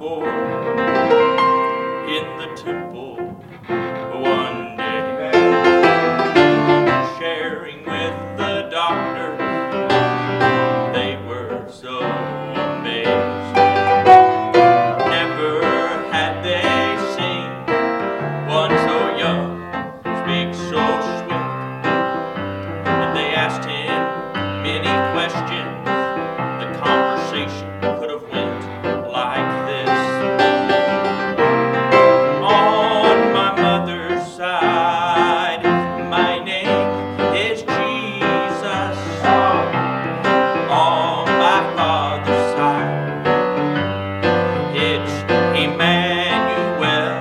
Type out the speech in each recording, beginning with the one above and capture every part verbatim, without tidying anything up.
boy in the temple one day, sharing with the doctor. They were so amazed. Never had they seen one so young speak so swift. And they asked him many questions. The conversation could have went like this. On my mother's side, my name is Jesus. On my father's side, it's Emmanuel.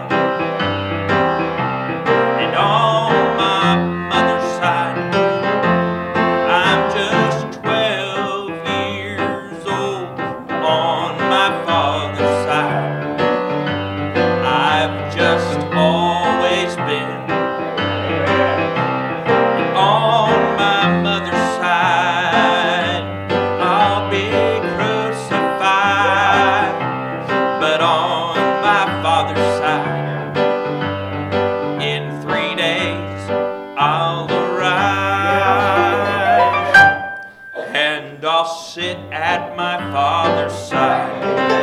And on my mother's side, I'm just twelve years old. On my father's side, I've just always been. On my mother's side, I'll be crucified. But on my father's side, in three days I'll arise, and I'll sit at my father's side.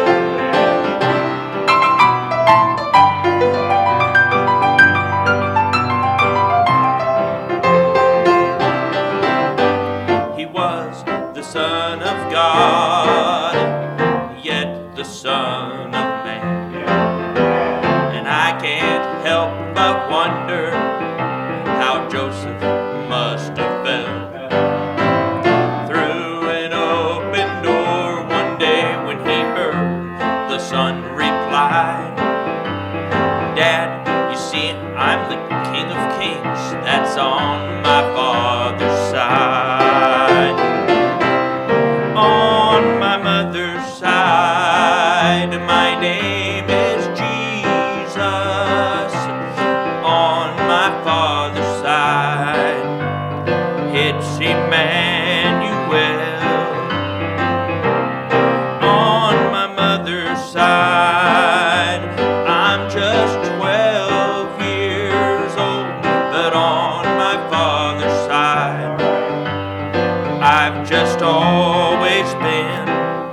He was the Son of God, yet the Son of Man. And I can't help but wonder how Joseph must have felt through an open door one day when he heard the Son reply, Dad, you see, I'm the King of Kings. That's on my father's side. On my mother's side, my name is Jesus. On my father's side, it's Emmanuel. On my mother's side, I'm just twelve years old. But on my father's side, I've just always been.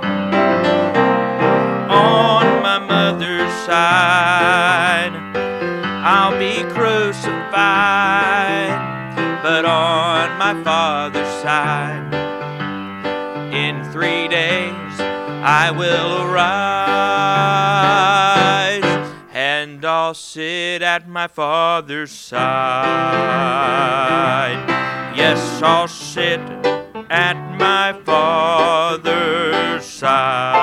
On my mother's side, I'll be crucified. But on my father's side, in three days I will arise, and I'll sit at my father's side. Yes, I'll sit at my father's side.